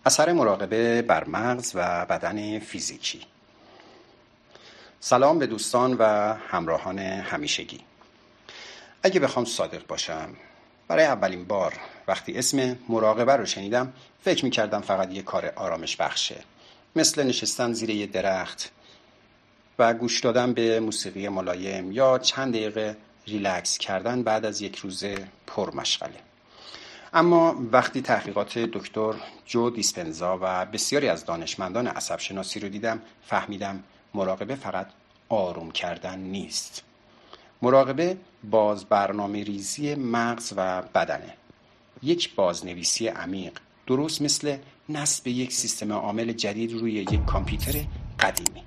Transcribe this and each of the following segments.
اثر مراقبه بر مغز و بدن فیزیکی. سلام به دوستان و همراهان همیشگی. اگه بخوام صادق باشم، برای اولین بار وقتی اسم مراقبه رو شنیدم فکر می‌کردم فقط یه کار آرامش بخشه، مثل نشستن زیر یه درخت و گوش دادن به موسیقی ملایم یا چند دقیقه ریلکس کردن بعد از یک روز پرمشغله. اما وقتی تحقیقات دکتر جو دیسپنزا و بسیاری از دانشمندان عصب شناسی رو دیدم، فهمیدم مراقبه فقط آروم کردن نیست. مراقبه برنامه ریزی مغز و بدنه. یک بازنویسی عمیق، درست مثل نصب یک سیستم عامل جدید روی یک کامپیوتر قدیمی.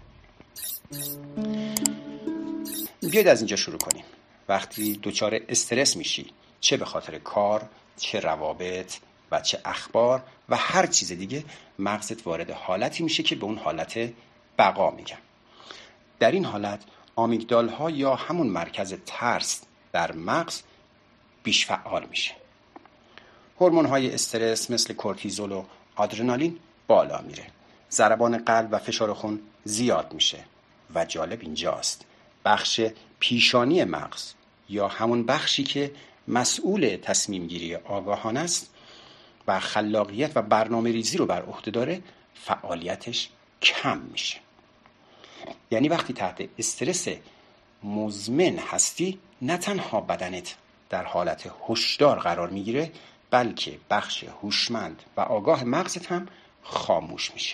بیاید از اینجا شروع کنیم. وقتی دچار استرس میشی، چه به خاطر کار، چه روابط و چه اخبار و هر چیز دیگه، مغزت وارد حالتی میشه که به اون حالت بقا میگن. در این حالت آمیگدال ها یا همون مرکز ترس در مغز بیش فعال میشه. هورمون های استرس مثل کورتیزول و آدرنالین بالا میره. ضربان قلب و فشار خون زیاد میشه. و جالب اینجاست، بخش پیشانی مغز یا همون بخشی که مسئول تصمیم گیری آگاهانه است و خلاقیت و برنامه ریزی رو بر عهده داره، فعالیتش کم میشه. یعنی وقتی تحت استرس مزمن هستی، نه تنها بدنت در حالت هشدار قرار میگیره، بلکه بخش هوشمند و آگاه مغزت هم خاموش میشه.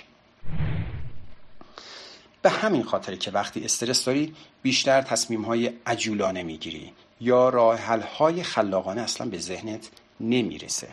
به همین خاطره که وقتی استرس داری بیشتر تصمیم‌های عجولانه میگیری یا راه حل‌های خلاقانه اصلا به ذهنت نمیرسه.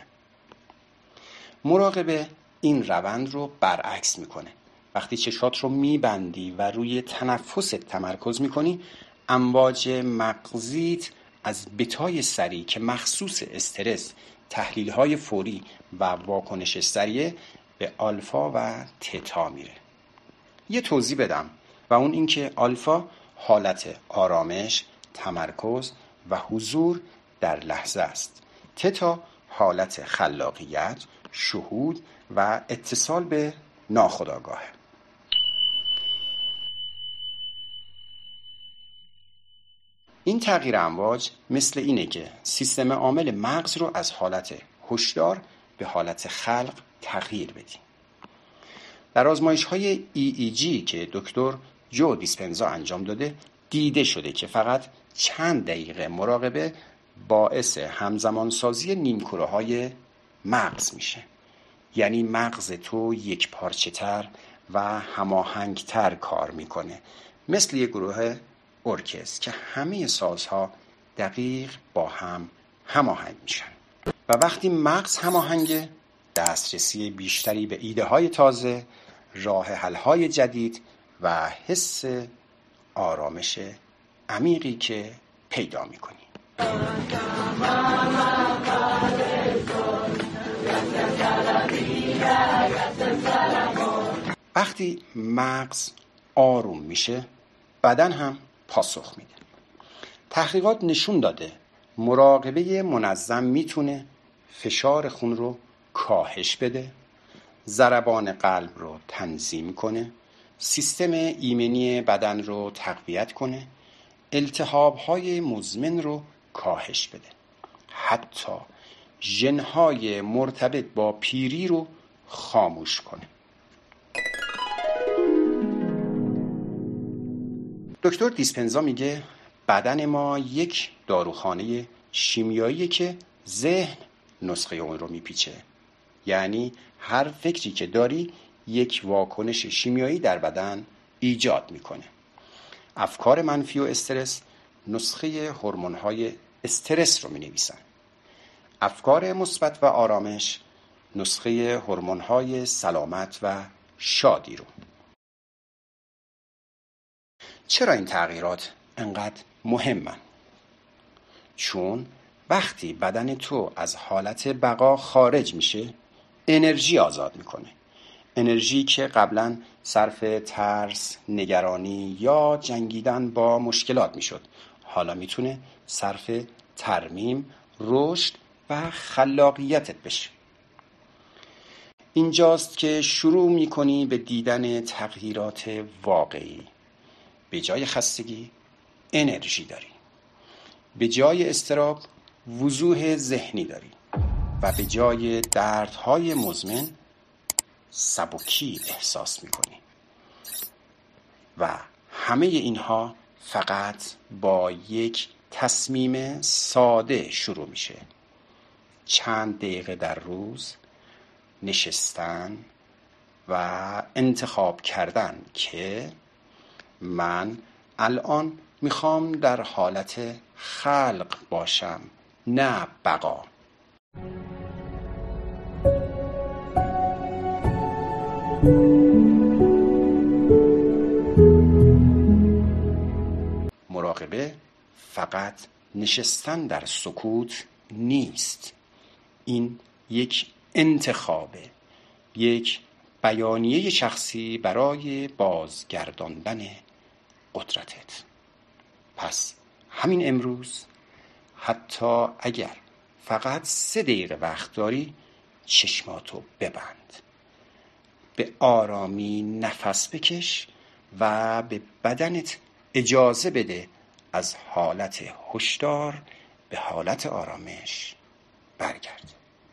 مراقبه این روند رو برعکس میکنه. وقتی چشات رو میبندی و روی تنفست تمرکز میکنی، امواج مغزیت از بتای سریع که مخصوص استرس، تحلیل‌های فوری و واکنش سریع، به آلفا و تتا میره. یه توضیح بدم و اون این که آلفا حالت آرامش، تمرکز و حضور در لحظه است. تتا حالت خلاقیت، شهود و اتصال به ناخودآگاهه. این تغییر امواج مثل اینه که سیستم عامل مغز رو از حالت هشدار به حالت خلق تغییر بدیم. در آزمایش‌های EEG که دکتر جو دیسپنزا انجام داده، دیده شده که فقط چند دقیقه مراقبه باعث همزمان سازی نیمکره‌های مغز میشه. یعنی مغز تو یک پارچه تر و هماهنگتر کار میکنه، مثل یک گروه ارکستر که همه سازها دقیق با هم هماهنگ میشن. و وقتی مغز هماهنگه، دسترسی بیشتری به ایده های تازه، راه حل های جدید و حس آرامش عمیقی که پیدا میکنی. وقتی مغز آروم میشه، بدن هم پاسخ میده. تحقیقات نشون داده مراقبه منظم میتونه فشار خون رو کاهش بده، ضربان قلب رو تنظیم کنه، سیستم ایمنی بدن رو تقویت کنه، التهاب‌های مزمن رو کاهش بده، حتی ژن‌های مرتبط با پیری رو خاموش کنه. دکتر دیسپنزا میگه بدن ما یک داروخانه شیمیاییه که ذهن نسخه اون رو میپیچه. یعنی هر فکری که داری یک واکنش شیمیایی در بدن ایجاد میکنه. افکار منفی و استرس نسخه هورمون‌های استرس رو مینویسن. افکار مثبت و آرامش نسخه هورمون‌های سلامت و شادی رو. چرا این تغییرات انقدر مهمن؟ چون وقتی بدن تو از حالت بقا خارج میشه، انرژی آزاد میکنه. انرژی که قبلا صرف ترس، نگرانی یا جنگیدن با مشکلات میشد، حالا میتونه صرف ترمیم، رشد و خلاقیتت بشه. اینجاست که شروع می‌کنی به دیدن تغییرات واقعی. به جای خستگی انرژی داری، به جای اضطراب وضوح ذهنی داری و به جای دردهای مزمن سبکی احساس می‌کنی. و همه اینها فقط با یک تصمیم ساده شروع میشه. چند دقیقه در روز نشستن و انتخاب کردن که من الان میخوام در حالت خلق باشم، نه بقا. مراقبه فقط نشستن در سکوت نیست. این یک انتخابه، یک بیانیه شخصی برای بازگرداندن قدرتت. پس همین امروز، حتی اگر فقط 3 دقیقه وقت داری، چشماتو ببند، به آرامی نفس بکش و به بدنت اجازه بده از حالت هشدار به حالت آرامش برگرد.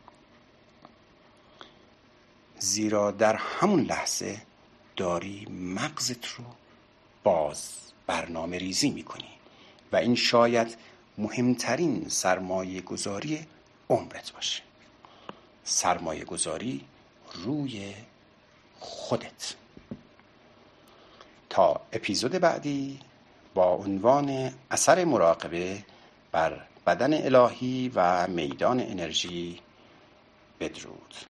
زیرا در همون لحظه داری مغزت رو برنامه ریزی میکنی و این شاید مهمترین سرمایه گذاری عمرت باشه. سرمایه گذاری روی خودت. تا اپیزود بعدی با عنوان اثر مراقبه بر بدن الهی و میدان انرژی، بدرود.